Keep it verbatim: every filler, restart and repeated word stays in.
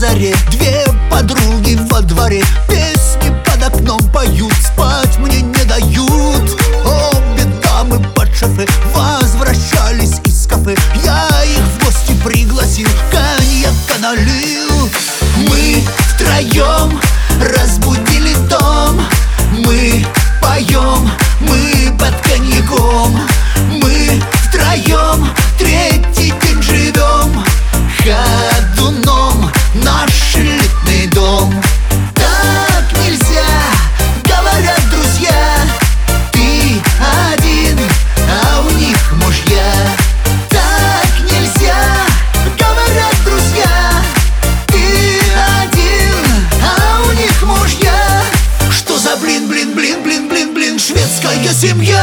заре две подруги во дворе песни под окном поют, спать мне не дают. Обе дамы под шофе возвращались из кафе. Я их в гости пригласил, коньяка налил. Мы втроем разбудили дом. Мы поем, мы под коньяком. Мы втроем третий день живем. Ходуном наш элитный дом. Так нельзя, говорят друзья. Ты один, а у них мужья. Так нельзя, говорят друзья. Ты один, а у них мужья. Что за блин, блин, блин, блин, блин, блин, шведская семья?